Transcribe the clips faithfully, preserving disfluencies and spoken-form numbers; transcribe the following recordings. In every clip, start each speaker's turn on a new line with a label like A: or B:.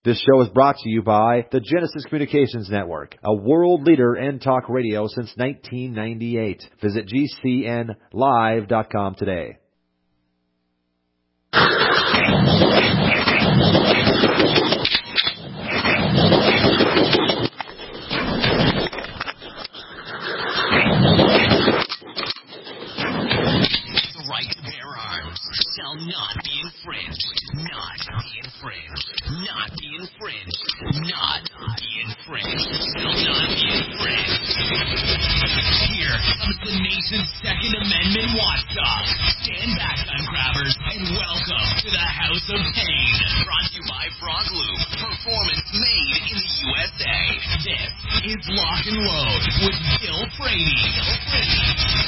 A: This show is brought to you by the Genesis Communications Network, a world leader in talk radio since nineteen ninety-eight. Visit G C N live dot com today.
B: Shall not be infringed. Not be infringed. Not be infringed. Not be infringed. Shall not be infringed. Here comes the nation's Second Amendment watchdog. Stand back, gun grabbers, and welcome to the House of Pain. Brought to you by Frog Loop. Performance made in the U S A. This is Lock and Load with Bill Brady. Bill Brady.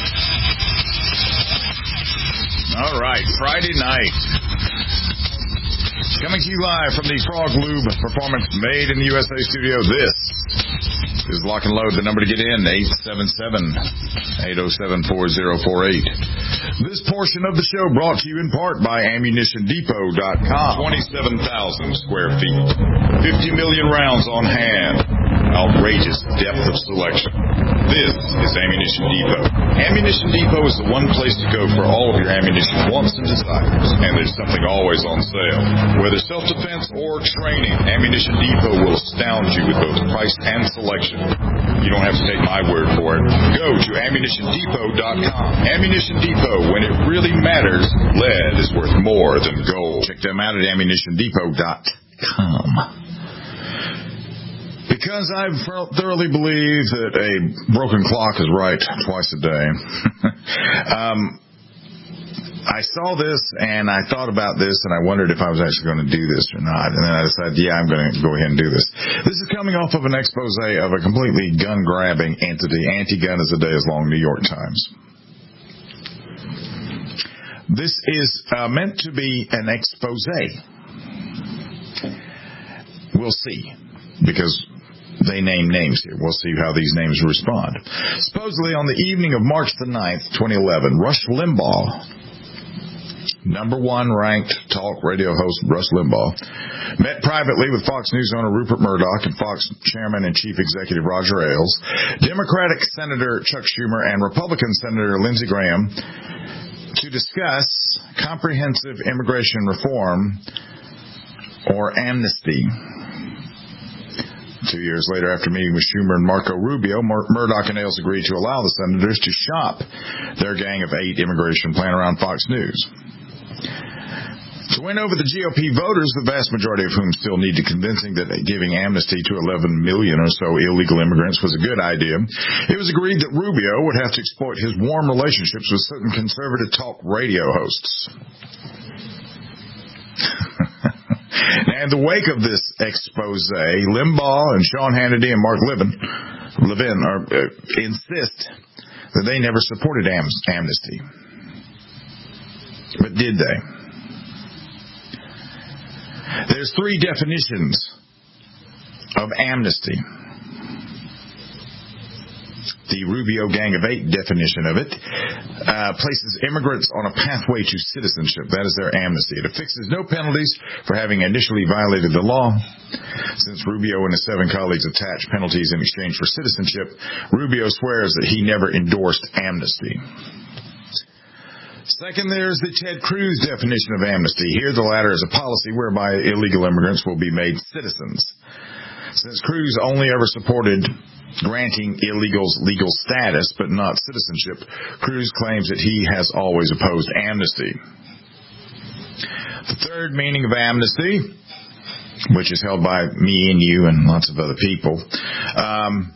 C: All right, Friday night. Coming to you live from the Frog Lube Performance Made in the U S A studio. This is Lock and Load. The number to get in, eight seven seven, eight oh seven, four oh four eight. This portion of the show brought to you in part by ammunition depot dot com. twenty-seven thousand square feet. fifty million rounds on hand. Outrageous depth of selection. This is Ammunition Depot. Ammunition Depot is the one place to go for all of your ammunition wants and desires. And there's something always on sale. Whether self-defense or training, Ammunition Depot will astound you with both price and selection. You don't have to take my word for it. Go to ammunition depot dot com. Ammunition Depot, when it really matters, lead is worth more than gold. Check them out at ammunition depot dot com. Because I thoroughly believe that a broken clock is right twice a day. um, I saw this and I thought about this and I wondered if I was actually going to do this or not. And then I decided, yeah, I'm going to go ahead and do this. This is coming off of an expose of a completely gun-grabbing entity. Anti-gun is a day as long, New York Times. This is uh, meant to be an expose. We'll see. Because they name names here. We'll see how these names respond. Supposedly on the evening of March the ninth, twenty eleven, Rush Limbaugh, number one ranked talk radio host Rush Limbaugh, met privately with Fox News owner Rupert Murdoch and Fox chairman and chief executive Roger Ailes, Democratic Senator Chuck Schumer, and Republican Senator Lindsey Graham to discuss comprehensive immigration reform or amnesty. Two years later, after meeting with Schumer and Marco Rubio, Mur- Murdoch and Ailes agreed to allow the senators to shop their gang of eight immigration plan around Fox News. To win over the G O P voters, the vast majority of whom still need to convincing that giving amnesty to eleven million or so illegal immigrants was a good idea, it was agreed that Rubio would have to exploit his warm relationships with certain conservative talk radio hosts. Now, in the wake of this expose, Limbaugh and Sean Hannity and Mark Levin, Levin are, uh, insist that they never supported am- amnesty. But did they? There's three definitions of amnesty. The Rubio Gang of Eight definition of it uh, places immigrants on a pathway to citizenship. That is their amnesty. It affixes no penalties for having initially violated the law. Since Rubio and his seven colleagues attach penalties in exchange for citizenship, Rubio swears that he never endorsed amnesty. Second, there's the Ted Cruz definition of amnesty. Here, the latter is a policy whereby illegal immigrants will be made citizens. Since Cruz only ever supported granting illegals legal status but not citizenship, Cruz claims that he has always opposed amnesty. The third meaning of amnesty, which is held by me and you and lots of other people, um,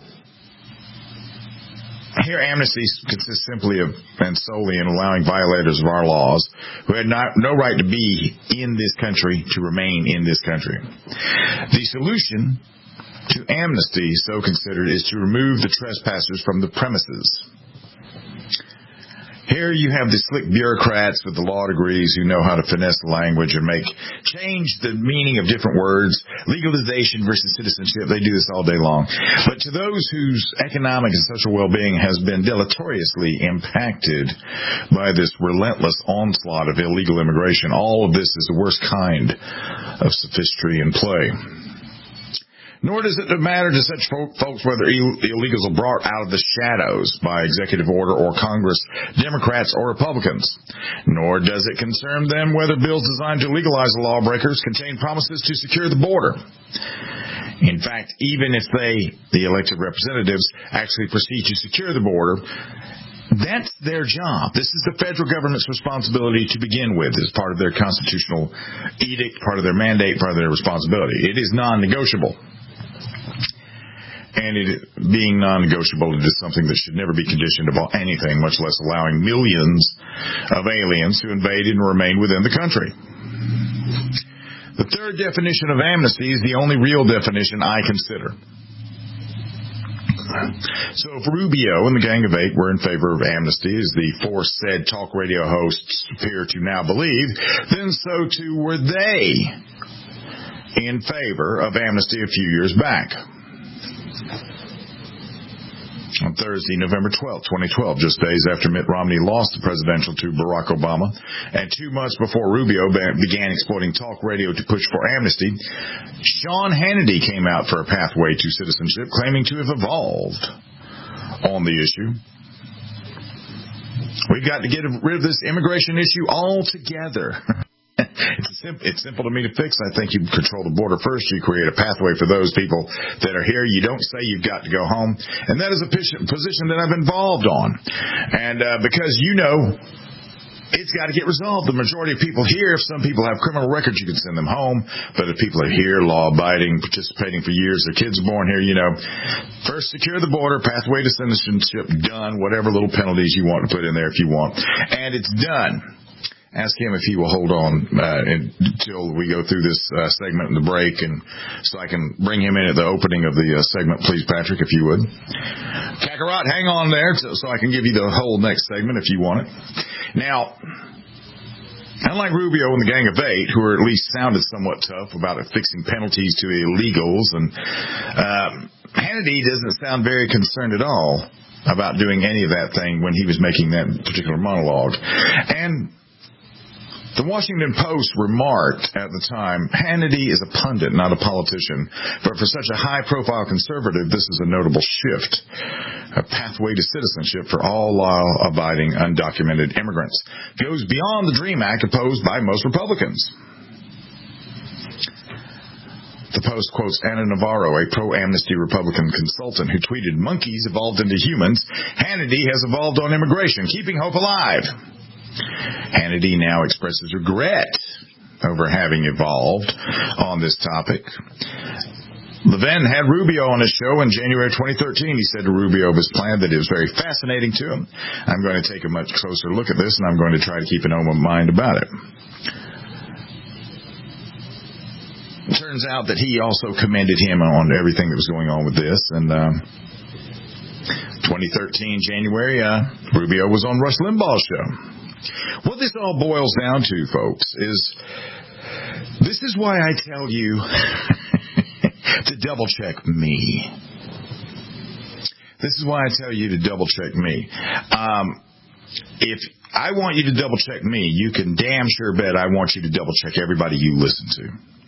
C: here amnesty consists simply of and solely in allowing violators of our laws who had not, no right to be in this country to remain in this country. The solution to amnesty, so considered, is to remove the trespassers from the premises. Here you have the slick bureaucrats with the law degrees who know how to finesse the language and make change the meaning of different words, legalization versus citizenship. They do this all day long. But to those whose economic and social well-being has been deleteriously impacted by this relentless onslaught of illegal immigration, all of this is the worst kind of sophistry in play. Nor does it matter to such folks whether illegals are brought out of the shadows by executive order or Congress, Democrats or Republicans. Nor does it concern them whether bills designed to legalize the lawbreakers contain promises to secure the border. In fact, even if they, the elected representatives, actually proceed to secure the border, that's their job. This is the federal government's responsibility to begin with. It's part of their constitutional edict, part of their mandate, part of their responsibility. It is non-negotiable. And it being non-negotiable, it is something that should never be conditioned upon anything, much less allowing millions of aliens to invade and remain within the country. The third definition of amnesty is the only real definition I consider. So if Rubio and the Gang of Eight were in favor of amnesty, as the four said talk radio hosts appear to now believe, then so too were they in favor of amnesty a few years back. On Thursday, November twelfth, twenty twelve, just days after Mitt Romney lost the presidential to Barack Obama, and two months before Rubio began exploiting talk radio to push for amnesty, Sean Hannity came out for a pathway to citizenship, claiming to have evolved on the issue. We've got to get rid of this immigration issue altogether. It's simple, it's simple to me to fix. I think you control the border first. You create a pathway for those people that are here. You don't say you've got to go home. And that is a position that I've involved on. And uh, because you know it's got to get resolved. The majority of people here, if some people have criminal records, you can send them home. But if people are here, law-abiding, participating for years, their kids are born here, you know, first secure the border, pathway to citizenship, done, whatever little penalties you want to put in there if you want. And it's done. Ask him if he will hold on uh, until we go through this uh, segment in the break, and so I can bring him in at the opening of the uh, segment, please, Patrick, if you would. Kakarot, hang on there so, so I can give you the whole next segment if you want it. Now, unlike Rubio and the Gang of Eight, who are at least sounded somewhat tough about fixing penalties to illegals, and uh, Hannity doesn't sound very concerned at all about doing any of that thing when he was making that particular monologue. And the Washington Post remarked at the time, Hannity is a pundit, not a politician. But for such a high-profile conservative, this is a notable shift. A pathway to citizenship for all law-abiding, undocumented immigrants goes beyond the DREAM Act opposed by most Republicans. The Post quotes Ana Navarro, a pro-amnesty Republican consultant, who tweeted, "Monkeys evolved into humans. Hannity has evolved on immigration, keeping hope alive." Hannity now expresses regret over having evolved on this topic. Levin had Rubio on his show in January twenty thirteen. He said to Rubio of his plan that it was very fascinating to him. I'm going to take a much closer look at this, and I'm going to try to keep an open mind about it. It turns out that he also commended him on everything that was going on with this, and uh, twenty thirteen, January, uh, Rubio was on Rush Limbaugh's show. What this all boils down to, folks, is this is why I tell you to double-check me. This is why I tell you to double-check me. Um, if I want you to double-check me, you can damn sure bet I want you to double-check everybody you listen to.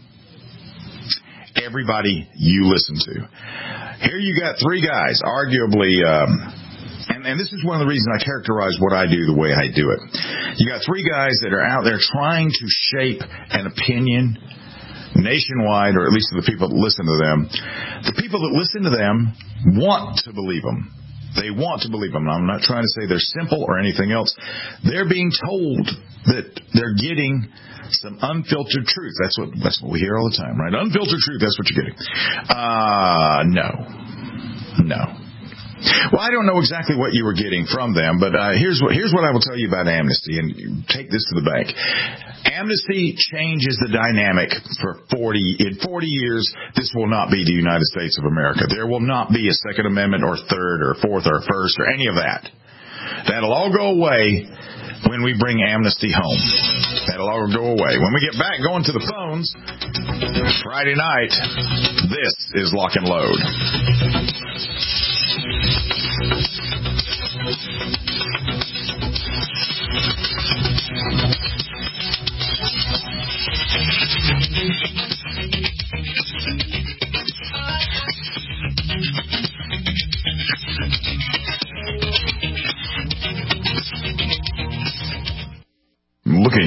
C: Everybody you listen to. Here you got three guys, arguably... Um, And, and this is one of the reasons I characterize what I do the way I do it. You got three guys that are out there trying to shape an opinion nationwide, or at least to the people that listen to them. The people that listen to them want to believe them. They want to believe them. I'm not trying to say they're simple or anything else. They're being told that they're getting some unfiltered truth. That's what that's what we hear all the time, right? Unfiltered truth, that's what you're getting. Uh, no. No. Well, I don't know exactly what you were getting from them, but uh, here's what here's what I will tell you about amnesty, and take this to the bank. Amnesty changes the dynamic for forty in forty years. This will not be the United States of America. There will not be a Second Amendment or Third or Fourth or First or any of that. That'll all go away when we bring amnesty home. That'll all go away. When we get back going to the phones Friday night, this is Lock and Load.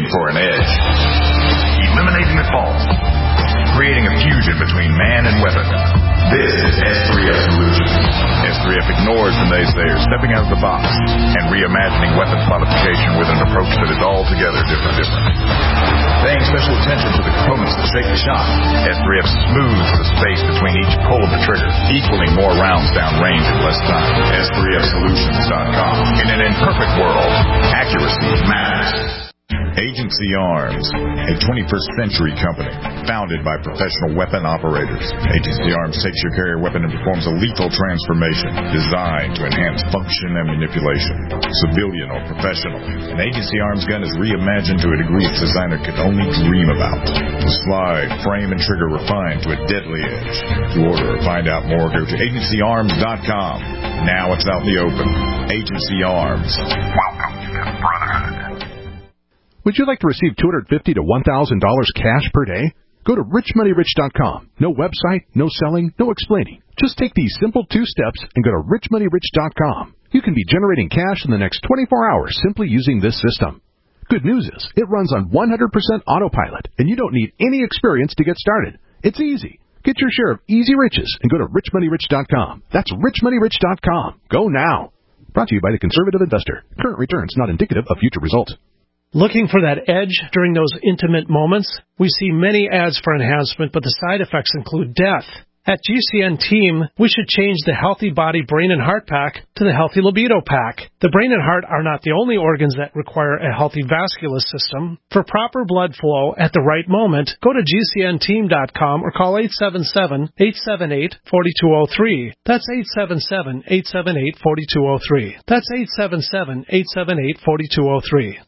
C: for an edge. Eliminating the faults. Creating a fusion between man and weapon. This is S three F Solutions. S three F ignores the naysayers, stepping out of the box and reimagining weapons modification with an approach that is altogether different. different. Paying special attention to the components that shake the shot, S three F smooths the space between each pull of the trigger, equaling more rounds downrange in less time. S three F Solutions dot com. In an imperfect world, accuracy matters. Agency Arms, a twenty-first century company founded by professional weapon operators. Agency Arms takes your carrier weapon and performs a lethal transformation designed to enhance function and manipulation. Civilian or professional, an Agency Arms gun is reimagined to a degree its designer could only dream about. The slide, frame, and trigger refined to a deadly edge. To order or find out more, go to agency arms dot com. Now it's out in the open. Agency Arms. Welcome to the Brotherhood.
D: Would you like to receive two hundred fifty dollars to one thousand dollars cash per day? Go to rich money rich dot com. No website, no selling, no explaining. Just take these simple two steps and go to rich money rich dot com. You can be generating cash in the next twenty-four hours simply using this system. Good news is, it runs on one hundred percent autopilot, and you don't need any experience to get started. It's easy. Get your share of easy riches and go to rich money rich dot com. That's rich money rich dot com. Go now. Brought to you by the Conservative Investor. Current returns not indicative of future results.
E: Looking for that edge during those intimate moments? We see many ads for enhancement, but the side effects include death. At G C N Team, we should change the Healthy Body Brain and Heart Pack to the Healthy Libido Pack. The brain and heart are not the only organs that require a healthy vascular system. For proper blood flow at the right moment, go to G C N team dot com or call eight seven seven, eight seven eight, four two zero three. That's eight seven seven, eight seven eight, four two zero three. That's eight seven seven, eight seven eight, four two zero three.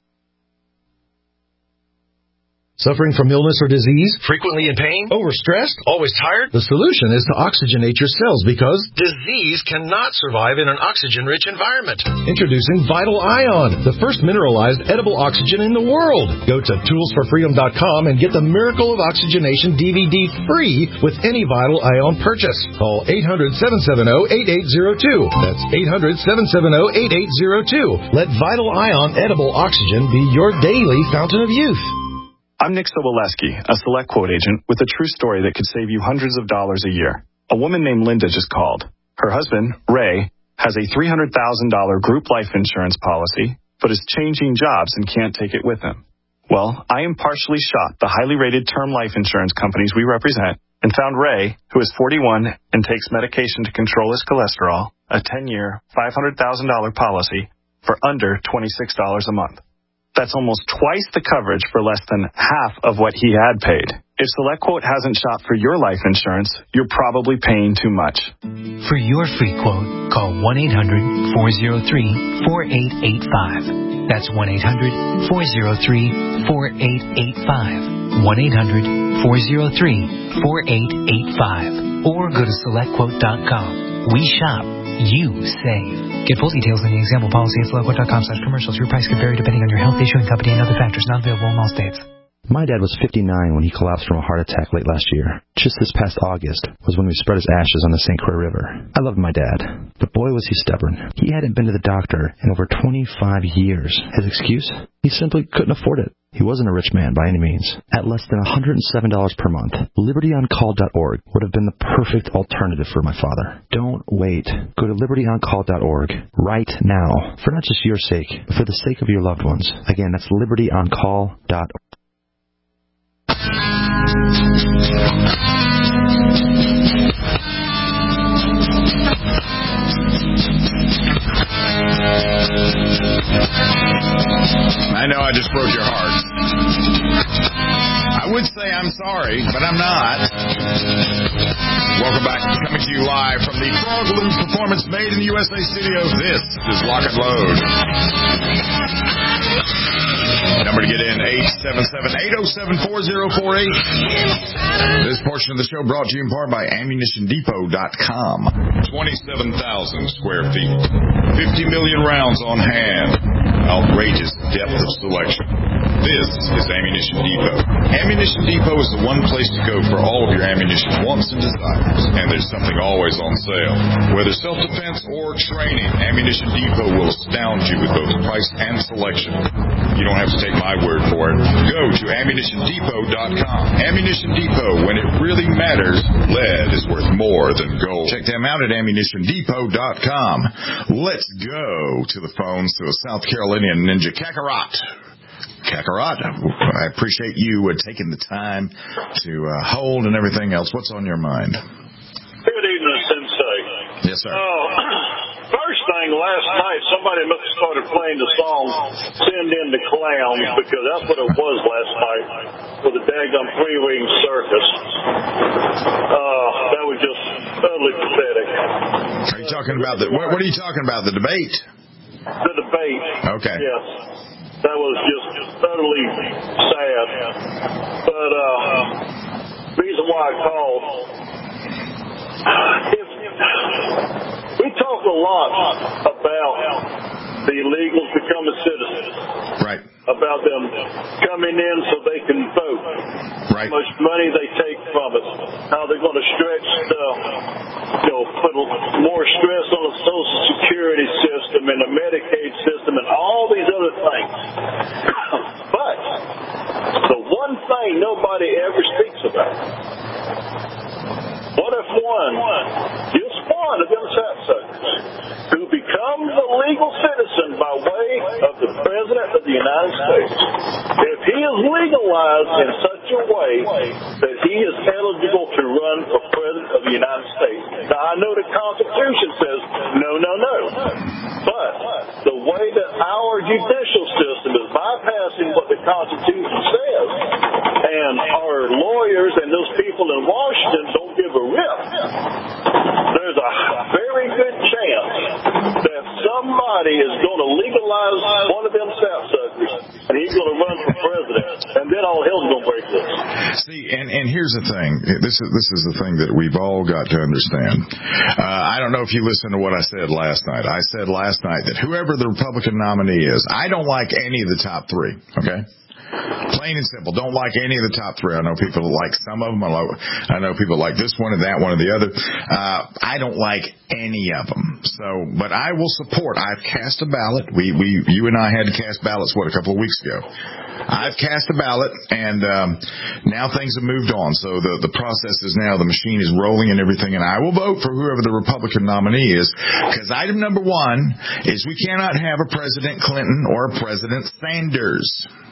F: Suffering from illness or disease?
G: Frequently in pain?
F: Overstressed?
G: Always tired?
F: The solution is to oxygenate your cells because
G: disease cannot survive in an oxygen-rich environment.
F: Introducing Vital Ion, the first mineralized edible oxygen in the world. Go to tools for freedom dot com and get the Miracle of Oxygenation D V D free with any Vital Ion purchase. Call eight hundred, seven seven zero, eight eight zero two. That's eight hundred, seven seven zero, eight eight zero two. Let Vital Ion edible oxygen be your daily fountain of youth.
H: I'm Nick Soboleski, a Select Quote agent with a true story that could save you hundreds of dollars a year. A woman named Linda just called. Her husband, Ray, has a three hundred thousand dollars group life insurance policy, but is changing jobs and can't take it with him. Well, I impartially shot the highly rated term life insurance companies we represent and found Ray, who is forty-one and takes medication to control his cholesterol, a ten-year, five hundred thousand dollars policy for under twenty-six dollars a month. That's almost twice the coverage for less than half of what he had paid. If SelectQuote hasn't shot for your life insurance, you're probably paying too much.
I: For your free quote, call one eight hundred, four oh three, four eight eight five. That's one eight hundred, four oh three, four eight eight five. one eight hundred, four oh three, four eight eight five. Or go to select quote dot com. We shop. You save. Get full details in the example policy at select quote dot com slash commercials. Your price could vary depending on your health, issuing company, and other factors not available in all states.
J: My dad was fifty-nine when he collapsed from a heart attack late last year. Just this past August was when we spread his ashes on the Saint Croix River. I loved my dad, but boy was he stubborn. He hadn't been to the doctor in over twenty-five years. His excuse? He simply couldn't afford it. He wasn't a rich man by any means. At less than one hundred seven dollars per month, liberty on call dot org would have been the perfect alternative for my father. Don't wait. Go to liberty on call dot org right now, for not just your sake, but for the sake of your loved ones. Again, that's liberty on call dot org.
C: I know I just broke your heart. I would say I'm sorry, but I'm not. Welcome back. Coming to you live from the Frog Loop Performance Made in the U S A studio. This is Lock and Load. Number to get in, eight seven seven, eight oh seven, four oh four eight. This portion of the show brought to you in part by ammunition depot dot com. twenty-seven thousand square feet. fifty million rounds on hand. Outrageous depth of selection. This is Ammunition Depot. Ammunition Depot is the one place to go for all of your ammunition wants and desires, and there's something always on sale. Whether self-defense or training, Ammunition Depot will astound you with both price and selection. You don't have to take my word for it. Go to ammunition depot dot com. Ammunition Depot, when it really matters, lead is worth more than gold. Check them out at ammunition depot dot com. Let's go to the phones to a South Carolinian ninja, Kakarot. Kakarot, I appreciate you uh, taking the time to uh, hold and everything else. What's on your mind?
K: Good evening, Sensei.
C: Yes, sir.
K: Uh, first thing, last night somebody must have started playing the song Send in the Clowns, because that's what it was last night for the daggum three-wing circus. Uh, that was just totally pathetic.
C: Are you talking about the, what, what are you talking about, the debate?
K: The debate.
C: Okay.
K: Yes. That was just totally sad. But uh, reason why I called, if, we talk a lot about the illegals becoming citizens.
C: Right.
K: About them coming in so they can vote.
C: Right.
K: How much money they take from us. How they're going to stretch the, you know, put more stress on the Social Security system and the Medicaid system and all these other things. But the one thing nobody ever speaks about. What if one, just one of them sapsuckers, who becomes a legal citizen by way of the President of the United States, if he is legalized in such a way that he is eligible to run for President of the United States. Now, I know the Constitution says no, no, no. But the way that our judicial system is bypassing what the Constitution says, and our lawyers and those people in Washington don't give a rip, there's a very good chance that somebody is going to legalize one of them sapsuckers, and he's going to run for president, and then all hell's going to break loose.
C: See, and, and here's the thing. This is this is the thing that we've all got to understand. Uh, I don't know if you listened to what I said last night. I said last night that whoever the Republican nominee is, I don't like any of the top three, okay? Plain and simple. Don't like any of the top three. I know people like some of them. I know people like this one and that one and the other. Uh, I don't like any of them. So, but I will support. I've cast a ballot. We, we, you and I had to cast ballots, what, a couple of weeks ago. I've cast a ballot, and um, now things have moved on. So the, the process is now, the machine is rolling and everything, and I will vote for whoever the Republican nominee is, because item number one is we cannot have a President Clinton or a President Sanders.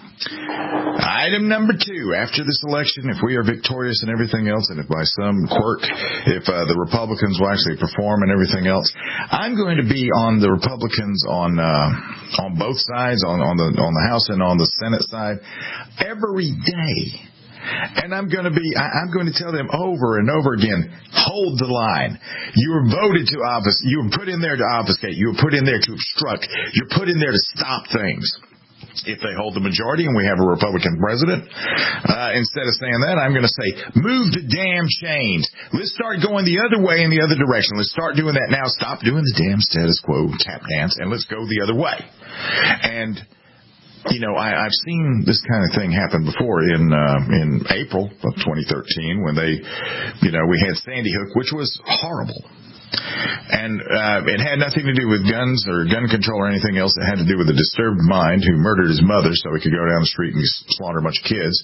C: Item number two, after this election, if we are victorious and everything else, and if by some quirk, if uh, the Republicans will actually perform and everything else, I'm going to be on the Republicans on uh, on both sides, on, on the on the House and on the Senate side, every day. And I'm going to be, I'm going to tell them over and over again, hold the line. You were voted to office. You were put in there to obfuscate. You were put in there to obstruct. You're put in there to stop things. If they hold the majority and we have a Republican president, uh, instead of saying that, I'm going to say, move the damn chains. Let's start going the other way in the other direction. Let's start doing that now. Stop doing the damn status quo tap dance, and let's go the other way. And, you know, I, I've seen this kind of thing happen before in uh, in April of twenty thirteen when they, you know, we had Sandy Hook, which was horrible. And uh, it had nothing to do with guns or gun control or anything else. It had to do with a disturbed mind who murdered his mother so he could go down the street and slaughter a bunch of kids.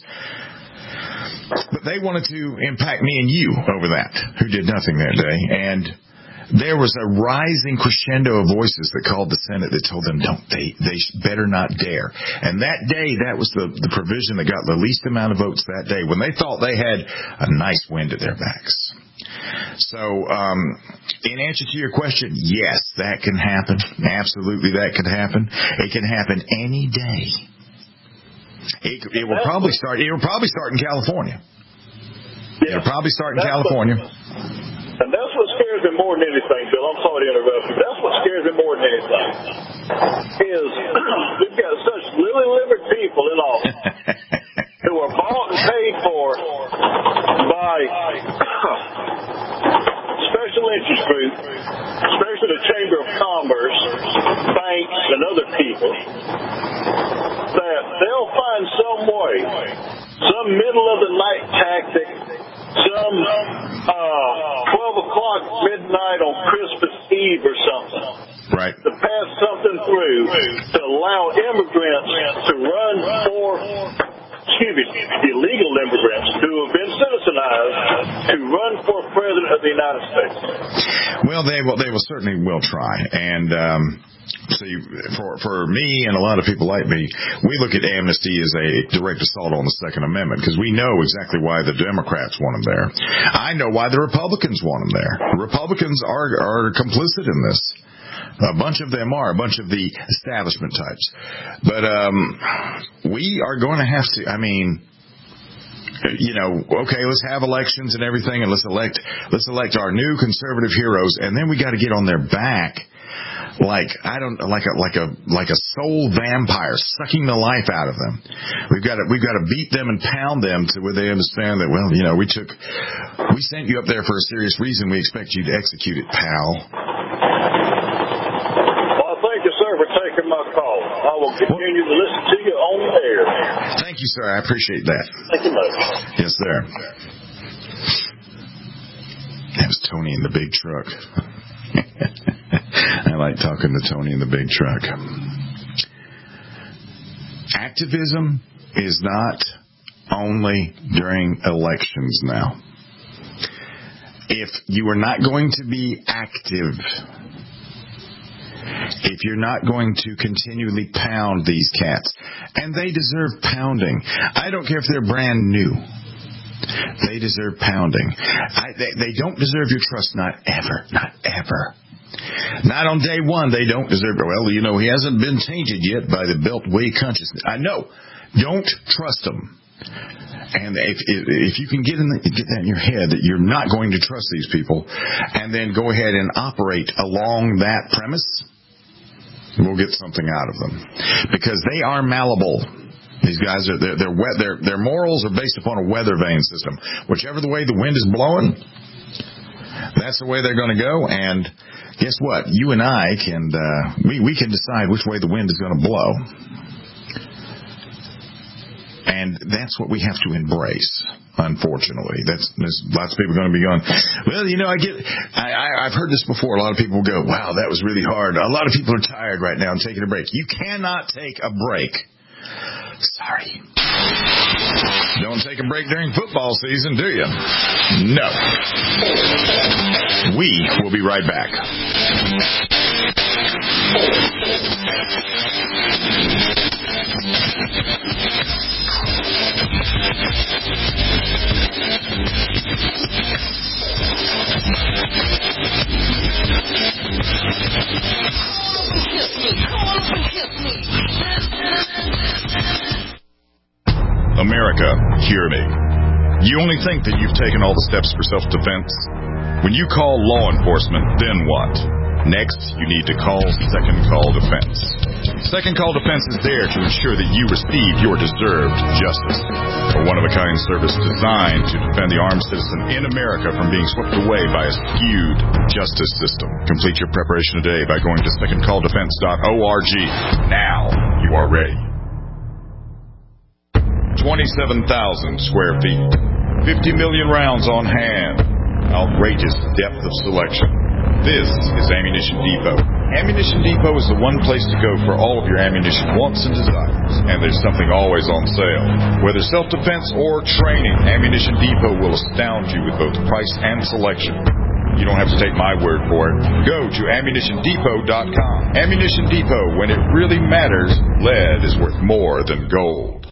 C: But they wanted to impact me and you over that, who did nothing that day. And there was a rising crescendo of voices that called the Senate that told them, don't, they, they better not dare. And that day, that was the, the provision that got the least amount of votes that day, when they thought they had a nice wind at their backs. So, um, in answer to your question, yes, that can happen. Absolutely, that could happen. It can happen any day. It, it will probably start. It will probably start in California.
K: Yeah.
C: It'll probably start in
K: that's
C: California.
K: What, and that's what scares me more than anything, Bill. I'm sorry to interrupt you. That's what scares me more than anything. Is we've got such lily-livered people in office who are bought and paid for by special interest groups, especially the Chamber of Commerce, banks, and other people, that they'll find way. Some middle of the night tactic, some uh, twelve o'clock midnight on Christmas Eve or something.
C: Right.
K: To pass something through to allow immigrants to run for, excuse me, illegal immigrants who have been citizenized to run for president of the United States.
C: Well, they will. They will certainly will try. And um, so, you, for for me and a lot of people like me, we look at amnesty as a direct assault on the Second Amendment because we know exactly why the Democrats want them there. I know why the Republicans want them there. The Republicans are are complicit in this. A bunch of them are, a bunch of the establishment types. But um, we are going to have to, I mean, you know, okay, let's have elections and everything, and let's elect let's elect our new conservative heroes, and then we got to get on their back like I don't like a like a like a soul vampire, sucking the life out of them. We've got to we've got to beat them and pound them to where they understand that, well, you know, we took we sent you up there for a serious reason. We expect you to execute it, pal.
K: For taking my call. I will continue to listen to you on the air.
C: Thank you, sir. I appreciate that.
K: Thank you much.
C: Yes, sir. That was Tony in the big truck. I like talking to Tony in the big truck. Activism is not only during elections now. If you are not going to be active, if you're not going to continually pound these cats, and they deserve pounding. I don't care if they're brand new. They deserve pounding. I, they, they don't deserve your trust, not ever, not ever. Not on day one, they don't deserve it. Well, you know, he hasn't been tainted yet by the Beltway consciousness. I know. Don't trust them. And if, if if you can get in the, get that in your head that you're not going to trust these people, and then go ahead and operate along that premise, we'll get something out of them, because they are malleable. These guys are their their their their morals are based upon a weather vane system. Whichever the way the wind is blowing, that's the way they're going to go. And guess what? You and I can uh, we we can decide which way the wind is going to blow. And that's what we have to embrace, unfortunately. That's, there's lots of people going to be going, well, you know, I get, I, I, I've heard this before. A lot of people go, wow, that was really hard. A lot of people are tired right now and taking a break. You cannot take a break. Sorry. Don't take a break during football season, do you? No. We will be right back. America, hear me. You only think that you've taken all the steps for self-defense? When you call law enforcement, then what? Next, you need to call Second Call Defense. Second Call Defense is there to ensure that you receive your deserved justice. A one-of-a-kind service designed to defend the armed citizen in America from being swept away by a skewed justice system. Complete your preparation today by going to second call defense dot org. Now you are ready. twenty-seven thousand square feet. fifty million rounds on hand. Outrageous depth of selection. This is Ammunition Depot. Ammunition Depot is the one place to go for all of your ammunition wants and desires. And there's something always on sale. Whether self-defense or training, Ammunition Depot will astound you with both price and selection. You don't have to take my word for it. Go to ammunition depot dot com. Ammunition Depot, when it really matters, lead is worth more than gold.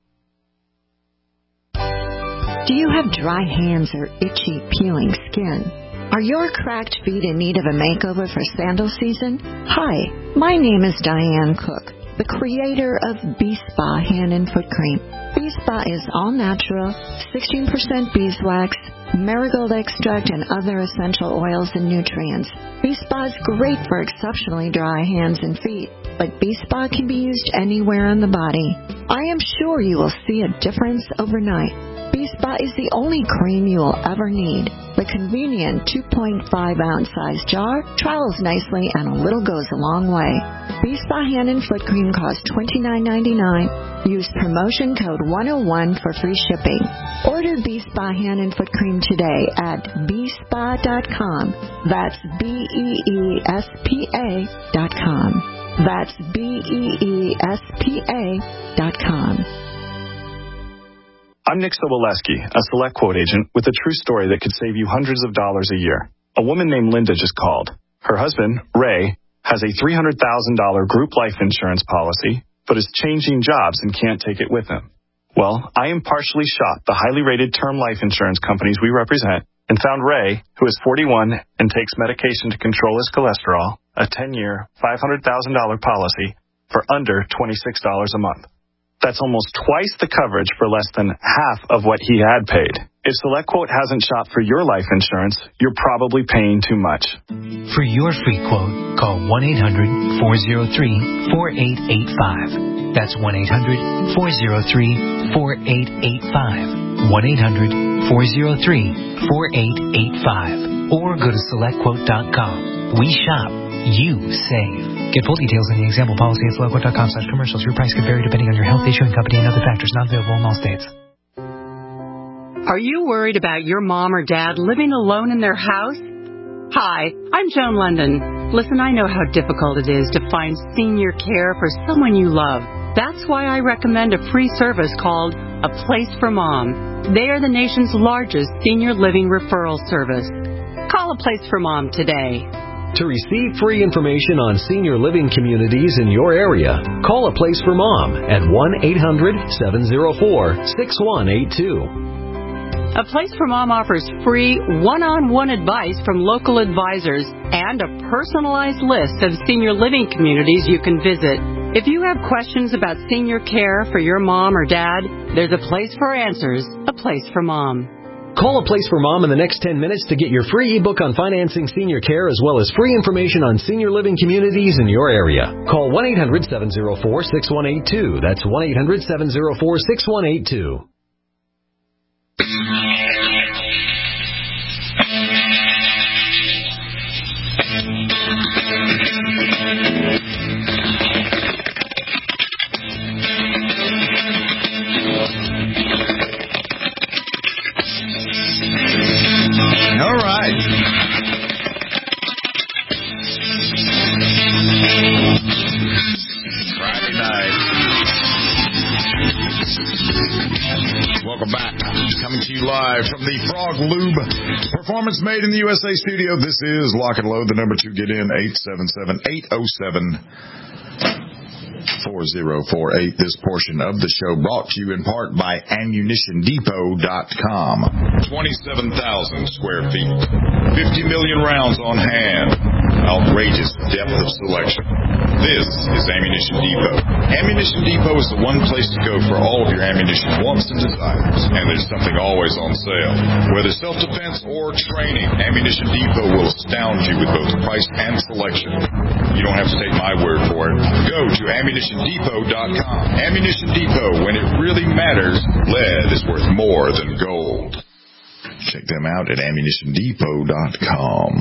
L: Do you have dry hands or itchy, peeling skin? Are your cracked feet in need of a makeover for sandal season? Hi, my name is Diane Cook, the creator of B-Spa Hand and Foot Cream. B-Spa is all natural, sixteen percent beeswax, marigold extract, and other essential oils and nutrients. B-Spa is great for exceptionally dry hands and feet, but B-Spa can be used anywhere on the body. I am sure you will see a difference overnight. B-Spa is the only cream you will ever need. The convenient two point five ounce size jar travels nicely and a little goes a long way. B-Spa hand and foot cream costs twenty-nine ninety-nine. Use promotion code one oh one for free shipping. Order B-Spa hand and foot cream today at b spa dot com. That's B E E S P A dot com. That's B E E S P A dot com.
H: I'm Nick Soboleski, a Select Quote agent with a true story that could save you hundreds of dollars a year. A woman named Linda just called. Her husband, Ray, has a three hundred thousand dollars group life insurance policy, but is changing jobs and can't take it with him. Well, I impartially shot the highly rated term life insurance companies we represent and found Ray, who is forty-one and takes medication to control his cholesterol, a ten-year, five hundred thousand dollars policy for under twenty-six dollars a month. That's almost twice the coverage for less than half of what he had paid. If SelectQuote hasn't shopped for your life insurance, you're probably paying too much.
I: For your free quote, call one eight hundred four oh three four eight eight five. That's one eight hundred four oh three four eight eight five. one eight hundred four oh three four eight eight five. Or go to select quote dot com. We shop. You save. Get full details in the example policy at select quote dot com slash commercials. Your price could vary depending on your health, issuing company, and other factors not available in all states.
M: Are you worried about your mom or dad living alone in their house? Hi, I'm Joan London. Listen, I know how difficult it is to find senior care for someone you love. That's why I recommend a free service called A Place for Mom. They are the nation's largest senior living referral service. Call A Place for Mom today.
N: To receive free information on senior living communities in your area, call A Place for Mom at one eight hundred seven oh four six one eight two.
M: A Place for Mom offers free one-on-one advice from local advisors and a personalized list of senior living communities you can visit. If you have questions about senior care for your mom or dad, there's a place for answers. A Place for Mom.
N: Call A Place for Mom in the next ten minutes to get your free ebook on financing senior care as well as free information on senior living communities in your area. Call one eight hundred seven oh four six one eight two. That's one eight hundred seven oh four six one eight two.
C: All right. Friday night. Welcome back. Coming to you live from the Frog Lube Performance Made in the U S A studio. This is Lock and Load. The number to get in, eight seven seven, eight oh seven, four oh four eight. This portion of the show brought to you in part by ammunition depot dot com. twenty-seven thousand square feet. fifty million rounds on hand. Outrageous depth of selection. This is Ammunition Depot. Ammunition Depot is the one place to go for all of your ammunition wants and desires. And there's something always on sale. Whether self-defense or training, Ammunition Depot will astound you with both price and selection. You don't have to take my word for it. Go to ammunition depot dot com. Ammunition Depot, when it really matters, lead is worth more than gold. Check them out at ammunition depot dot com.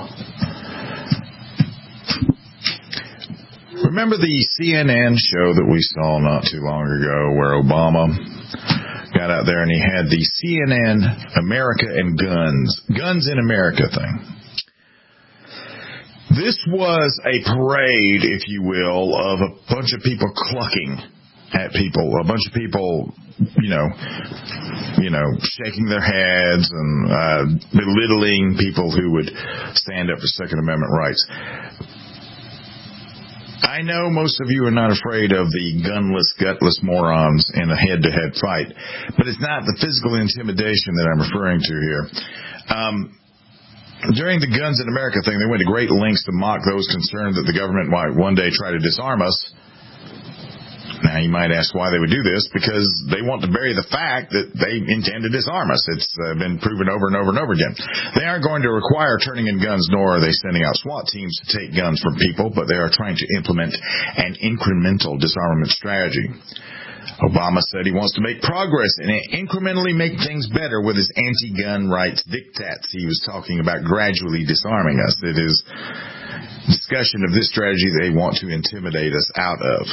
C: Remember the C N N show that we saw not too long ago where Obama got out there and he had the C N N America and Guns, Guns in America thing. This was a parade, if you will, of a bunch of people clucking at people, a bunch of people, you know, you know, shaking their heads and uh, belittling people who would stand up for Second Amendment rights. I know most of you are not afraid of the gunless, gutless morons in a head-to-head fight, but it's not the physical intimidation that I'm referring to here. Um, during the Guns in America thing, they went to great lengths to mock those concerned that the government might one day try to disarm us. Now, you might ask why they would do this, because they want to bury the fact that they intend to disarm us. It's uh, been proven over and over and over again. They aren't going to require turning in guns, nor are they sending out SWAT teams to take guns from people, but they are trying to implement an incremental disarmament strategy. Obama said he wants to make progress and incrementally make things better with his anti-gun rights diktats. He was talking about gradually disarming us. It is discussion of this strategy they want to intimidate us out of.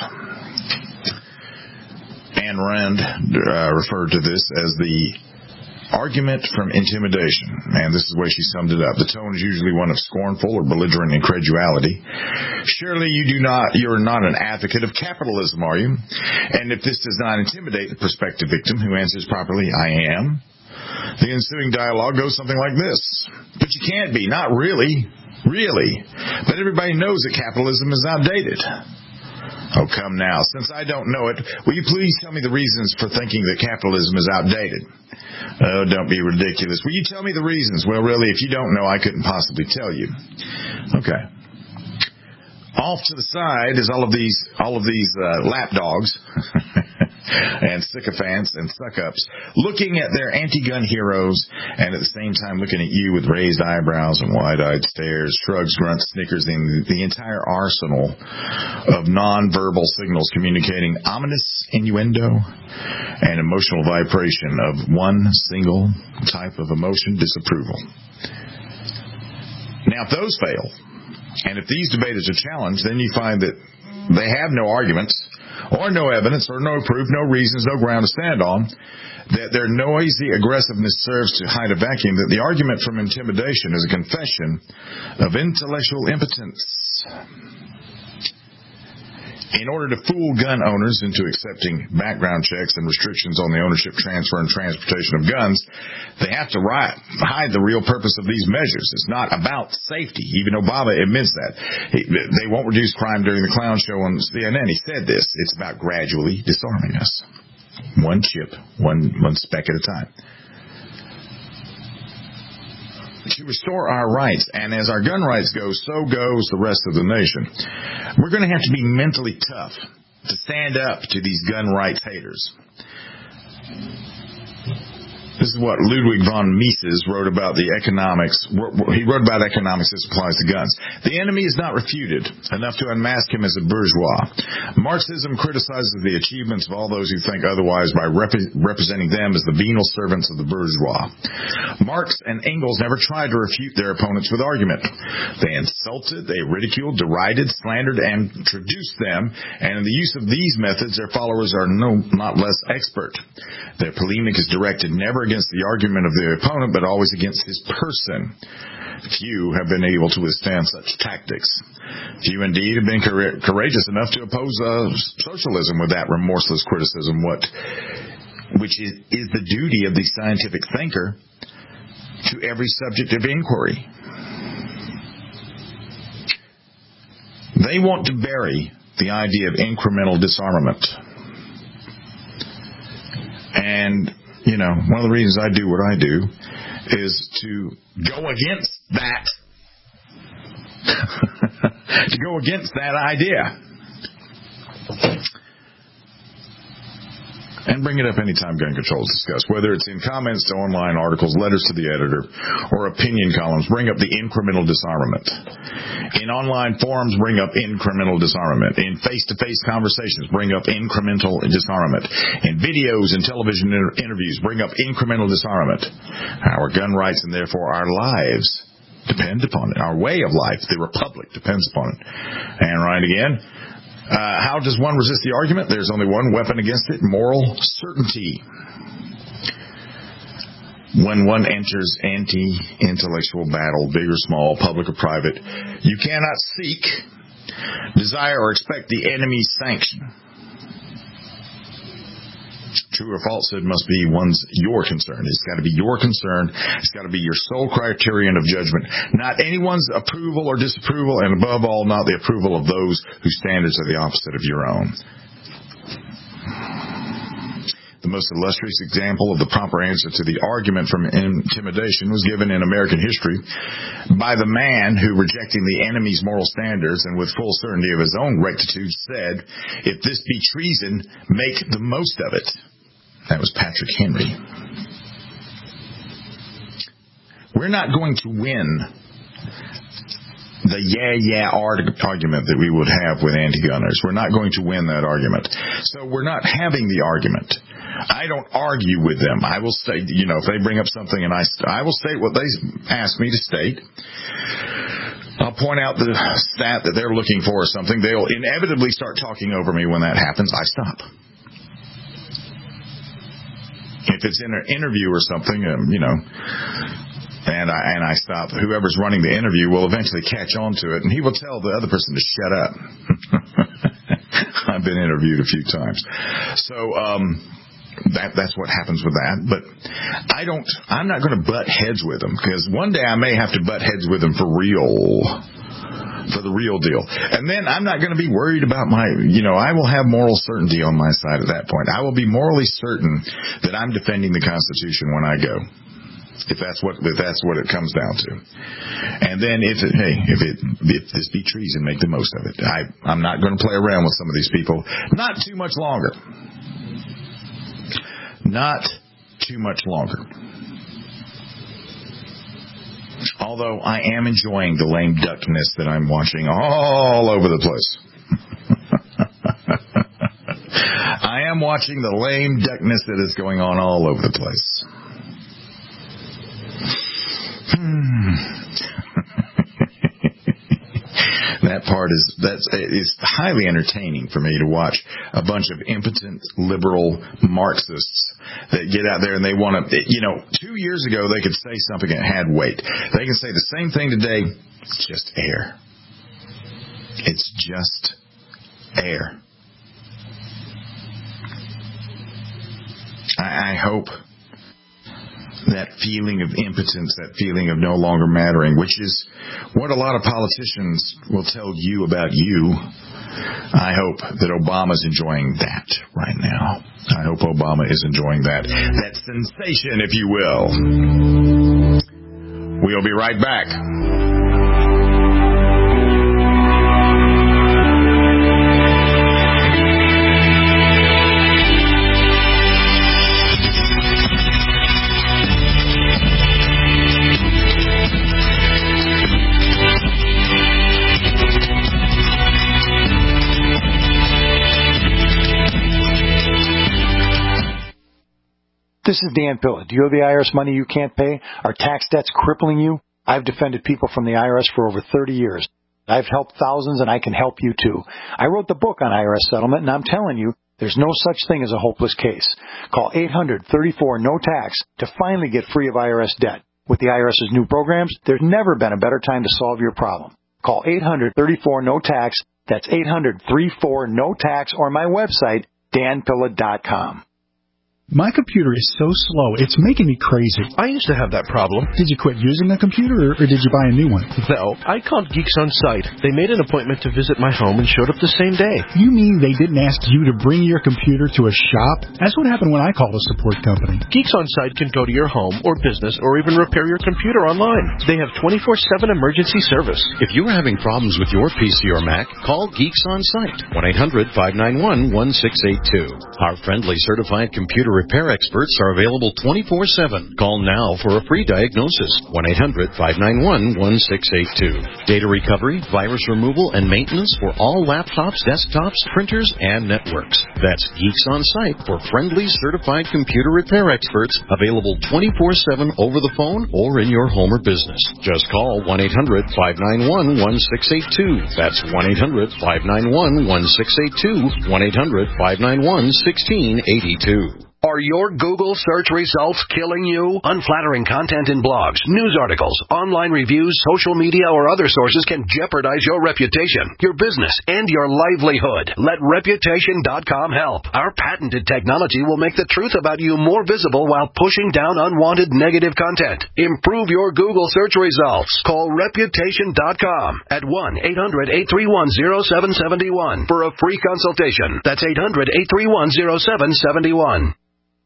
C: Ayn Rand uh, referred to this as the argument from intimidation. And this is the way she summed it up. The tone is usually one of scornful or belligerent incredulity. Surely you do not, you're not an advocate of capitalism, are you? And if this does not intimidate the prospective victim who answers properly, I am, the ensuing dialogue goes something like this. But you can't be. Not really. Really. But everybody knows that capitalism is outdated. Oh, come now. Since I don't know it, will you please tell me the reasons for thinking that capitalism is outdated? Oh, don't be ridiculous. Will you tell me the reasons? Well, really, if you don't know, I couldn't possibly tell you. Okay. Off to the side is all of these, all of these uh, lapdogs and sycophants and suck-ups looking at their anti-gun heroes and at the same time looking at you with raised eyebrows and wide-eyed stares, shrugs, grunts, snickers, and the entire arsenal of non-verbal signals communicating ominous innuendo and emotional vibration of one single type of emotion, disapproval. Now, if those fail, and if these debaters are challenged, then you find that they have no arguments or no evidence or no proof, no reasons, no ground to stand on, that their noisy aggressiveness serves to hide a vacuum, that the argument from intimidation is a confession of intellectual impotence. In order to fool gun owners into accepting background checks and restrictions on the ownership, transfer, and transportation of guns, they have to hide the real purpose of these measures. It's not about safety. Even Obama admits that. He, they won't reduce crime during the clown show on C N N. He said this. It's about gradually disarming us. One chip, one, one speck at a time. To restore our rights, and as our gun rights go, so goes the rest of the nation. We're going to have to be mentally tough to stand up to these gun rights haters. This is what Ludwig von Mises wrote about the economics. He wrote about economics as applies to guns. The enemy is not refuted enough to unmask him as a bourgeois. Marxism criticizes the achievements of all those who think otherwise by rep- representing them as the venal servants of the bourgeois. Marx and Engels never tried to refute their opponents with argument. They insulted, they ridiculed, derided, slandered, and traduced them, and in the use of these methods, their followers are no not less expert. Their polemic is directed never against the argument of their opponent, but always against his person. Few have been able to withstand such tactics. Few, indeed, have been courageous enough to oppose uh, socialism with that remorseless criticism, what, which is, is the duty of the scientific thinker to every subject of inquiry. They want to bury the idea of incremental disarmament. And, you know, one of the reasons I do what I do is to go against that, to go against that idea. And bring it up anytime gun control is discussed, whether it's in comments to online articles, letters to the editor, or opinion columns. Bring up the incremental disarmament. In online forums, bring up incremental disarmament. In face-to-face conversations, bring up incremental disarmament. In videos and television inter- interviews, bring up incremental disarmament. Our gun rights and therefore our lives depend upon it. Our way of life, the republic, depends upon it. And right again. Uh, how does one resist the argument? There's only one weapon against it, moral certainty. When one enters anti-intellectual battle, big or small, public or private, you cannot seek, desire, or expect the enemy's sanction. True or falsehood must be one's your concern. It's got to be your concern. It's got to be your sole criterion of judgment. Not anyone's approval or disapproval, and above all, not the approval of those whose standards are the opposite of your own. The most illustrious example of the proper answer to the argument from intimidation was given in American history by the man who, rejecting the enemy's moral standards and with full certainty of his own rectitude, said, "If this be treason, make the most of it." That was Patrick Henry. We're not going to win the yeah, yeah argument that we would have with anti-gunners. We're not going to win that argument. So we're not having the argument. I don't argue with them. I will state, you know, if they bring up something and I, I will state what they ask me to state. I'll point out the stat that they're looking for or something. They'll inevitably start talking over me when that happens. I stop. If it's in an interview or something, um, you know, and I, and I stop, whoever's running the interview will eventually catch on to it, and he will tell the other person to shut up. I've been interviewed a few times. So, um, That that's what happens with that. But I don't. I'm not going to butt heads with them, because one day I may have to butt heads with them for real, for the real deal. And then I'm not going to be worried about my. You know, I will have moral certainty on my side at that point. I will be morally certain that I'm defending the Constitution when I go, if that's what if that's what it comes down to. And then if it, hey, if it if this be treason, make the most of it. I I'm not going to play around with some of these people. Not too much longer. Not too much longer. Although I am enjoying the lame duckness that I'm watching all over the place. I am watching the lame duckness that is going on all over the place. Hmm. That part is that's is highly entertaining for me to watch a bunch of impotent liberal Marxists that get out there and they want to, you know, two years ago they could say something that had weight. They can say the same thing today. It's just air. It's just air. I, I hope that feeling of impotence, that feeling of no longer mattering, which is what a lot of politicians will tell you about you. I hope that Obama's enjoying that right now. I hope Obama is enjoying that. That sensation, if you will. We'll be right back.
O: This is Dan Pilla. Do you owe the I R S money you can't pay? Are tax debts crippling you? I've defended people from the I R S for over thirty years. I've helped thousands, and I can help you too. I wrote the book on I R S settlement, and I'm telling you, there's no such thing as a hopeless case. Call eight hundred, thirty-four, no tax to finally get free of I R S debt. With the IRS's new programs, there's never been a better time to solve your problem. Call eight hundred, thirty-four, no tax. That's eight hundred, thirty-four, no tax, or my website, dan pilla dot com.
P: My computer is so slow, it's making me crazy. I used to have that problem. Did you quit using a computer, or did you buy a new one?
Q: No, I called Geeks On Site. They made an appointment to visit my home and showed up the same day.
P: You mean they didn't ask you to bring your computer to a shop? That's what happened when I called a support company.
Q: Geeks On Site can go to your home or business or even repair your computer online. They have twenty-four seven emergency service.
R: If you are having problems with your P C or Mac, call Geeks On Site, one eight hundred, five nine one, one six eight two. Our friendly certified computer repair experts are available twenty-four seven. Call now for a free diagnosis. one eight hundred, five nine one, one six eight two. Data recovery, virus removal, and maintenance for all laptops, desktops, printers, and networks. That's Geeks On Site for friendly certified computer repair experts, available twenty-four seven over the phone or in your home or business. Just call one eight hundred, five nine one, one six eight two. That's one eight hundred, five nine one, one six eight two. one eight hundred, five nine one, one six eight two.
S: Are your Google search results killing you? Unflattering content in blogs, news articles, online reviews, social media, or other sources can jeopardize your reputation, your business, and your livelihood. Let Reputation dot com help. Our patented technology will make the truth about you more visible while pushing down unwanted negative content. Improve your Google search results. Call Reputation dot com at one eight hundred, eight three one, zero seven seven one for a free consultation. That's eight hundred, eight three one, zero seven seven one.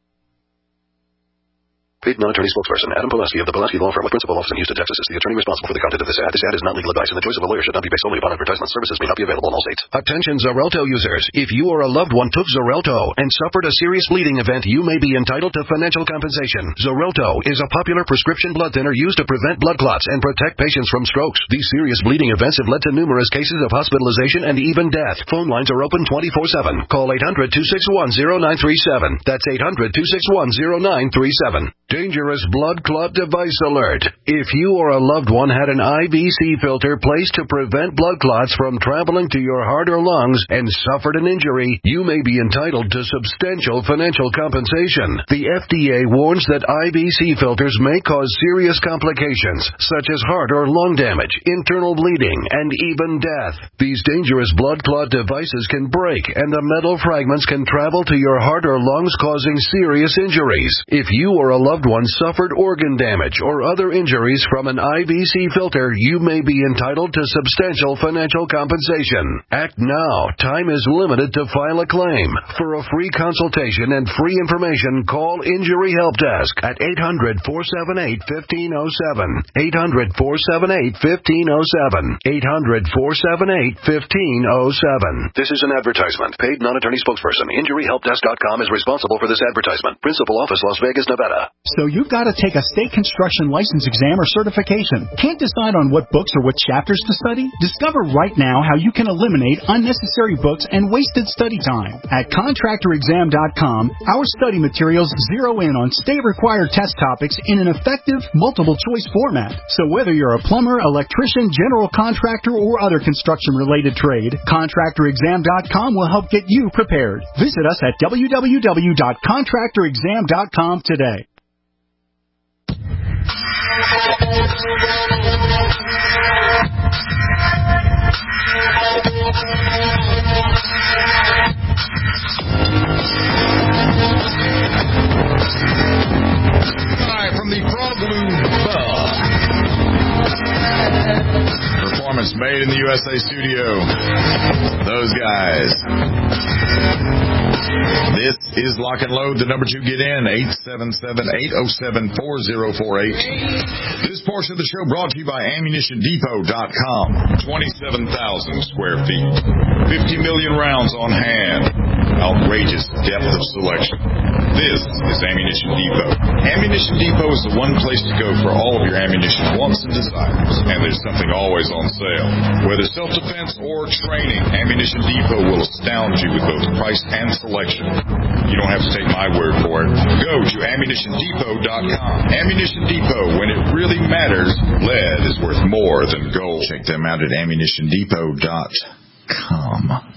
S: Paid non-attorney spokesperson Adam Pulaski of the Pulaski Law Firm with principal office in Houston, Texas is the attorney responsible for the content of this ad. This ad is not legal advice, and the choice of a lawyer should not be based solely upon advertisement. Services may not be available in all states. Attention Xarelto users. If you or a loved one took Xarelto and suffered a serious bleeding event, you may be entitled to financial compensation. Xarelto is a popular prescription blood thinner used to prevent blood clots and protect patients from strokes. These serious bleeding events have led to numerous cases of hospitalization and even death. Phone lines are open twenty-four seven. Call eight hundred, two six one, zero nine three seven. That's eight hundred, two six one, zero nine three seven. Dangerous blood clot device alert. If you or a loved one had an I V C filter placed to prevent blood clots from traveling to your heart or lungs and suffered an injury, you may be entitled to substantial financial compensation. The F D A warns that I V C filters may cause serious complications, such as heart or lung damage, internal bleeding, and even death. These dangerous blood clot devices can break, and the metal fragments can travel to your heart or lungs, causing serious injuries. If you or a loved one suffered organ damage or other injuries from an I V C filter, you may be entitled to substantial financial compensation. Act now. Time is limited to file a claim. For a free consultation and free information, call Injury Help Desk at eight hundred, four seven eight, one five zero seven. eight hundred, four seven eight, one five zero seven. eight hundred, four seven eight, one five zero seven. This is an advertisement. Paid non-attorney spokesperson Injury Help Desk dot com is responsible for this advertisement. Principal office, Las Vegas, Nevada.
P: So you've got to take a state construction license exam or certification. Can't decide on what books or what chapters to study? Discover right now how you can eliminate unnecessary books and wasted study time. At contractor exam dot com, our study materials zero in on state-required test topics in an effective, multiple-choice format. So whether you're a plumber, electrician, general contractor, or other construction-related trade, contractor exam dot com will help get you prepared. Visit us at w w w dot contractor exam dot com today.
C: Hi, from the Frog Lube Performance Made in the U S A studio. Those guys. This is Lock and Load. The number to get in, eight seven seven, eight oh seven, four oh four eight. This portion of the show brought to you by ammunition depot dot com. twenty-seven thousand square feet. fifty million rounds on hand. Outrageous depth of selection. This is Ammunition Depot. Ammunition Depot is the one place to go for all of your ammunition wants and desires. And there's something always on sale. Whether self-defense or training, Ammunition Depot will astound you with both price and selection. You don't have to take my word for it. Go to ammunition depot dot com. Ammunition Depot, when it really matters, lead is worth more than gold. Check them out at ammunition depot dot com.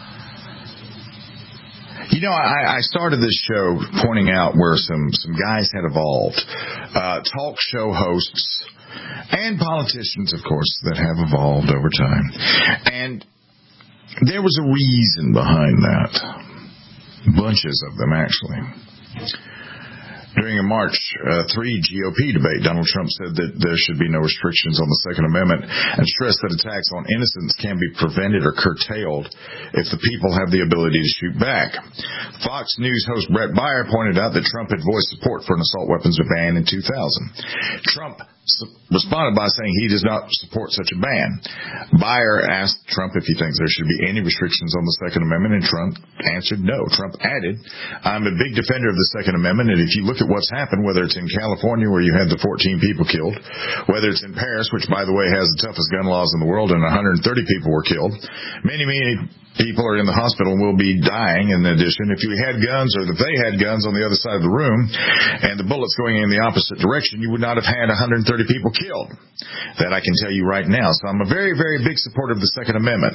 C: You know, I, I started this show pointing out where some, some guys had evolved. Uh, talk show hosts and politicians, of course, that have evolved over time. And there was a reason behind that. Bunches of them, actually. During a March uh, three G O P debate, Donald Trump said that there should be no restrictions on the Second Amendment and stressed that attacks on innocents can be prevented or curtailed if the people have the ability to shoot back. Fox News host Brett Baier pointed out that Trump had voiced support for an assault weapons ban in two thousand. Trump responded by saying he does not support such a ban. Baier asked Trump if he thinks there should be any restrictions on the Second Amendment, and Trump answered no. Trump added, I'm a big defender of the Second Amendment, and if you look at what's happened, whether it's in California where you had the fourteen people killed, whether it's in Paris, which, by the way, has the toughest gun laws in the world, and one hundred thirty people were killed, many, many people are in the hospital and will be dying. In addition, if you had guns or if they had guns on the other side of the room and the bullets going in the opposite direction, you would not have had one hundred thirty people killed. That I can tell you right now. So I'm a very, very big supporter of the Second Amendment.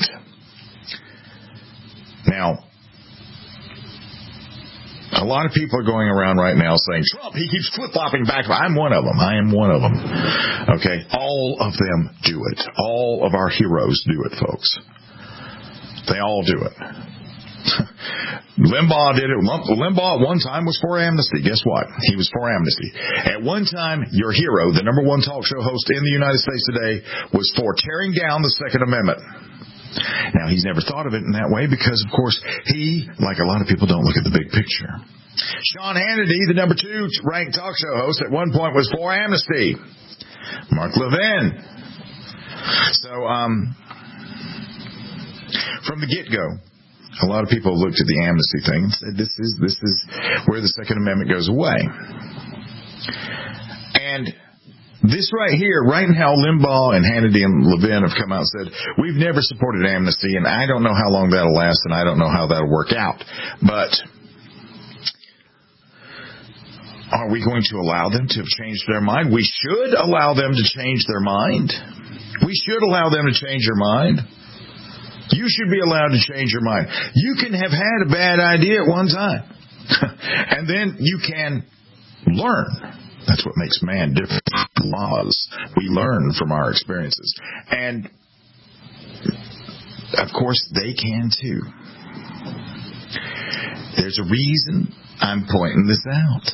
C: Now, a lot of people are going around right now saying, Trump, he keeps flip-flopping back. I'm one of them. I am one of them. Okay? All of them do it. All of our heroes do it, folks. They all do it. Limbaugh did it. Limbaugh at one time was for amnesty. Guess what? He was for amnesty. At one time, your hero, the number one talk show host in the United States today, was for tearing down the Second Amendment. Now, he's never thought of it in that way because, of course, he, like a lot of people, don't look at the big picture. Sean Hannity, the number two ranked talk show host, at one point was for amnesty. Mark Levin. So, um, from the get-go, a lot of people looked at the amnesty thing and said, this is, this is where the Second Amendment goes away. And this right here, right now, Limbaugh and Hannity and Levin have come out and said, we've never supported amnesty, and I don't know how long that'll last, and I don't know how that'll work out. But are we going to allow them to have changed their mind? We should allow them to change their mind. We should allow them to change their mind. You should be allowed to change your mind. You can have had a bad idea at one time. And then you can learn. That's what makes man different. Laws. We learn from our experiences. And, of course, they can too. There's a reason I'm pointing this out.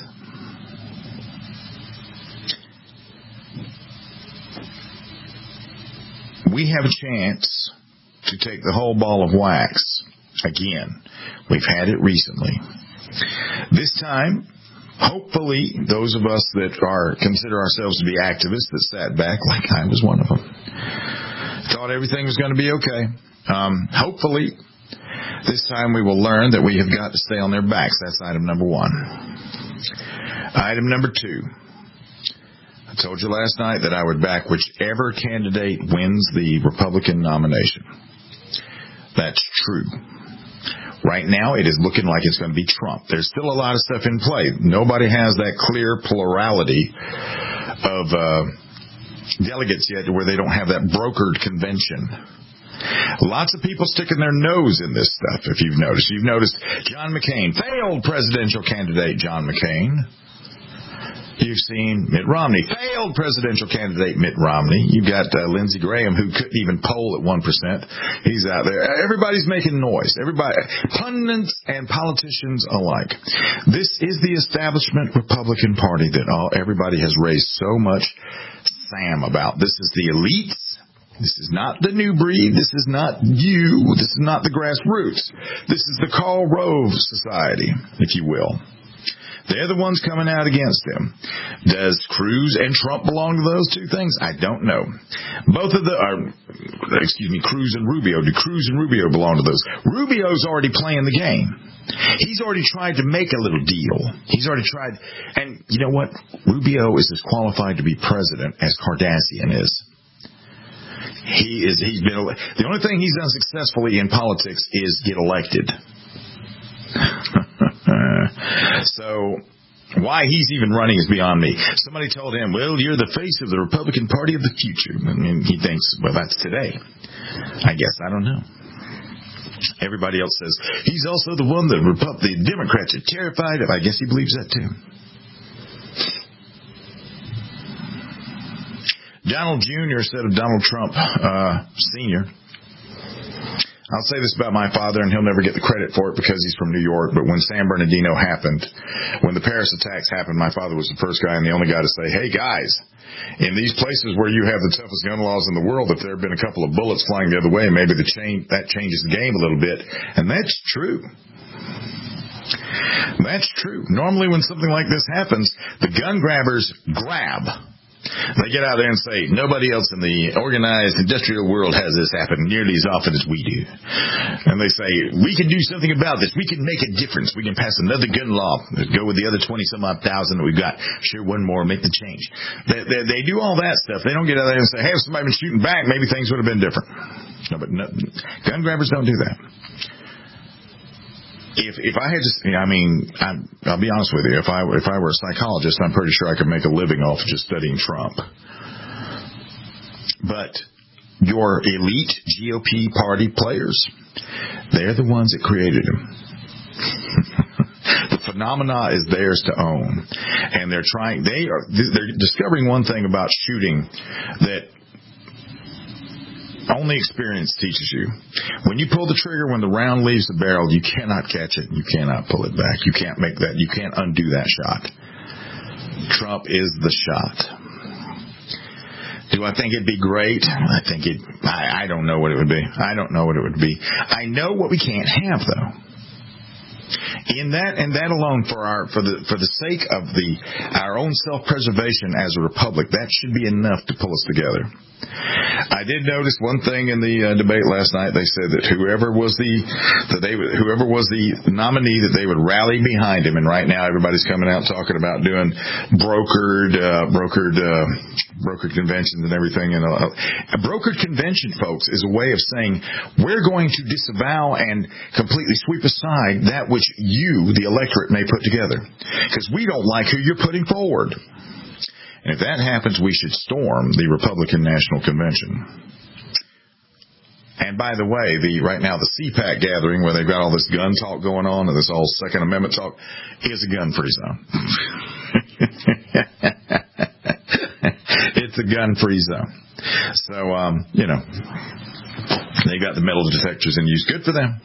C: We have a chance to take the whole ball of wax again. We've had it recently. This time, hopefully, those of us that are consider ourselves to be activists that sat back, like I was one of them, thought everything was going to be okay. Um, hopefully, this time we will learn that we have got to stay on their backs. That's item number one. Item number two. I told you last night that I would back whichever candidate wins the Republican nomination. That's true. Right now, it is looking like it's going to be Trump. There's still a lot of stuff in play. Nobody has that clear plurality of uh, delegates yet where they don't have that brokered convention. Lots of people sticking their nose in this stuff, if you've noticed. You've noticed John McCain, failed presidential candidate John McCain. You've seen Mitt Romney, failed presidential candidate Mitt Romney. You've got uh, Lindsey Graham, who couldn't even poll at one percent. He's out there. Everybody's making noise. Everybody, pundits and politicians alike. This is the establishment Republican Party that all everybody has raised so much Sam about. This is the elites. This is not the new breed. This is not you. This is not the grassroots. This is the Karl Rove Society, if you will. They're the ones coming out against him. Does Cruz and Trump belong to those two things? I don't know. Both of the, uh, excuse me, Cruz and Rubio. Do Cruz and Rubio belong to those? Rubio's already playing the game. He's already tried to make a little deal. He's already tried, and you know what? Rubio is as qualified to be president as Kardashian is. He is, he's been, the only thing he's done successfully in politics is get elected. So why he's even running is beyond me. Somebody told him, well, you're the face of the Republican Party of the future. I mean, he thinks, well, that's today. I guess. I don't know. Everybody else says, he's also the one that Repu- the Democrats are terrified of. I guess he believes that too. Donald Junior said of Donald Trump uh, Senior, I'll say this about my father, and he'll never get the credit for it because he's from New York, but when San Bernardino happened, when the Paris attacks happened, my father was the first guy and the only guy to say, hey, guys, in these places where you have the toughest gun laws in the world, if there have been a couple of bullets flying the other way, maybe the chain, that changes the game a little bit. And that's true. That's true. Normally when something like this happens, the gun grabbers grab. They get out there and say, nobody else in the organized industrial world has this happen nearly as often as we do. And they say, we can do something about this. We can make a difference. We can pass another gun law. Go with the other twenty-some-odd thousand that we've got. Sure, one more, make the change. They, they, they do all that stuff. They don't get out there and say, hey, if somebody had been shooting back, maybe things would have been different. No, but no, gun grabbers don't do that. If if I had to, I mean, I'm, I'll be honest with you. If I if I were a psychologist, I'm pretty sure I could make a living off of just studying Trump. But your elite G O P party players, they're the ones that created him. The phenomena is theirs to own, and they're trying. They are they're discovering one thing about shooting that only experience teaches you. When you pull the trigger, when the round leaves the barrel, you cannot catch it. You cannot pull it back. You can't make that. You can't undo that shot. Trump is the shot. Do I think it'd be great? I think it. I, I don't know what it would be. I don't know what it would be. I know what we can't have, though. In that and that alone, for our for the for the sake of the our own self-preservation as a republic, that should be enough to pull us together. I did notice one thing in the uh, debate last night. They said that whoever was the that they whoever was the nominee, that they would rally behind him. And right now, everybody's coming out talking about doing brokered uh, brokered uh, brokered conventions and everything. And uh, a brokered convention, folks, is a way of saying we're going to disavow and completely sweep aside that which you, the electorate, may put together, because we don't like who you're putting forward. And if that happens, we should storm the Republican National Convention. And by the way, the right now the C PAC gathering where they've got all this gun talk going on and this all Second Amendment talk is a gun-free zone. It's a gun-free zone. So, um, you know, they got the metal detectors in use. Good for them.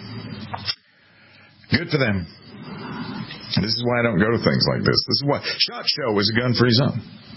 C: Good for them. This is why I don't go to things like this. This is why SHOT Show is a gun-free zone.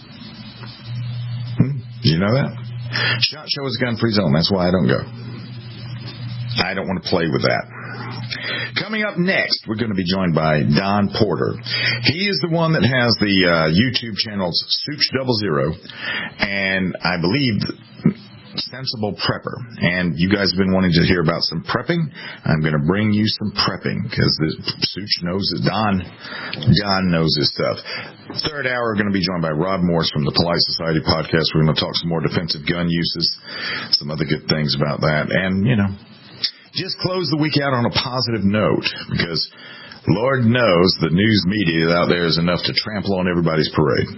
C: Hmm? Do you know that? SHOT Show is a gun-free zone. That's why I don't go. I don't want to play with that. Coming up next, we're going to be joined by Don Porter. He is the one that has the uh, YouTube channels Such Double Zero, and I believe Sensible Prepper. And you guys have been wanting to hear about some prepping. I'm going to bring you some prepping because Such knows it. Don, Don knows his stuff. Third hour, we're going to be joined by Rob Morse from the Polite Society podcast. We're going to talk some more defensive gun uses, some other good things about that, and, you know, just close the week out on a positive note, because Lord knows the news media out there is enough to trample on everybody's parade.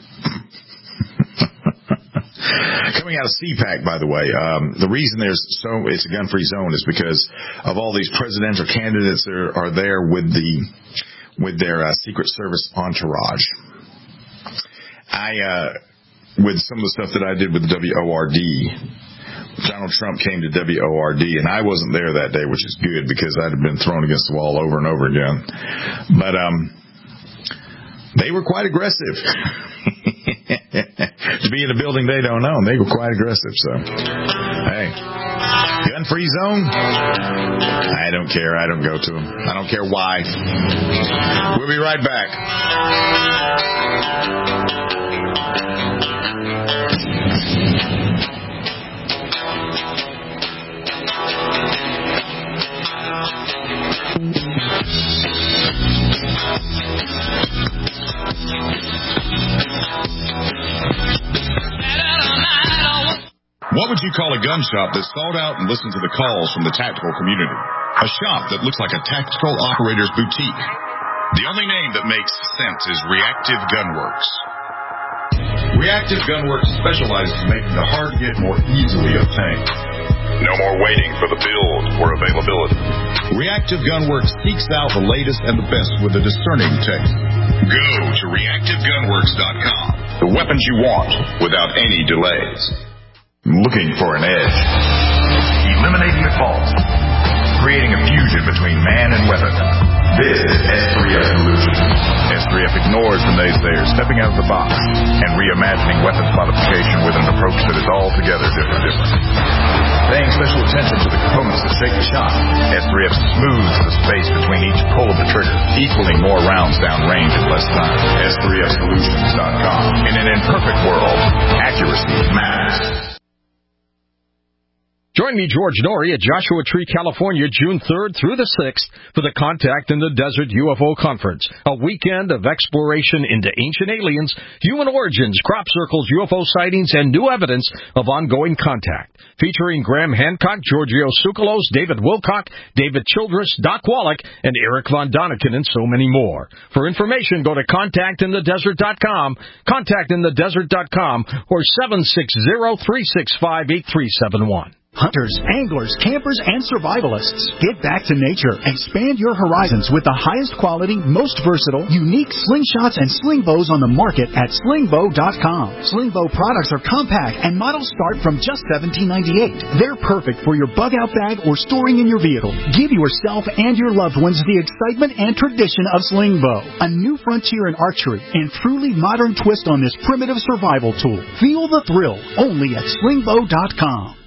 C: Coming out of C PAC, by the way, um, the reason there's so it's a gun-free zone is because of all these presidential candidates that are, are there with the with their uh, Secret Service entourage. I uh, with some of the stuff that I did with the W O R D. Donald Trump came to W O R D, and I wasn't there that day, which is good because I'd have been thrown against the wall over and over again. But um, they were quite aggressive. To be in a building they don't own, they were quite aggressive. So, hey, gun-free zone? I don't care. I don't go to them. I don't care why. We'll be right back. What would you call a gun shop that's thought out and listened to the calls from the tactical community? A shop that looks like a tactical operator's boutique. The only name that makes sense is Reactive Gunworks. Reactive Gunworks specializes in making the hard to get more easily obtained. No more waiting for the build or availability. Reactive Gunworks seeks out the latest and the best with a discerning taste. Go to reactive gunworks dot com. The weapons you want without any delays. Looking for an edge. Eliminating the faults. Creating a fusion between man and weapon. This is S three F Solutions. S three F ignores the naysayers, stepping out of the box and reimagining weapons modification with an approach that is altogether different. different. Paying special attention to the components that shake the shot, S three F smooths the space between each pull of the trigger, equaling more rounds down range in less time. S three F solutions dot com. In an imperfect world, accuracy matters.
T: Join me, George Norrie, at Joshua Tree, California, June third through the sixth for the Contact in the Desert U F O Conference, a weekend of exploration into ancient aliens, human origins, crop circles, U F O sightings, and new evidence of ongoing contact. Featuring Graham Hancock, Giorgio Tsoukalos, David Wilcock, David Childress, Doc Wallach, and Eric Von Daniken, and so many more. For information, go to contact in the desert dot com, contact in the desert dot com, or seven six zero, three six five, eight three seven one.
P: Hunters, anglers, campers, and survivalists. Get back to nature. Expand your horizons with the highest quality, most versatile, unique slingshots and sling bows on the market at sling bow dot com. Sling bow products are compact and models start from just seventeen ninety-eight. They're perfect for your bug-out bag or storing in your vehicle. Give yourself and your loved ones the excitement and tradition of sling bow. A new frontier in archery and truly modern twist on this primitive survival tool. Feel the thrill only at sling bow dot com.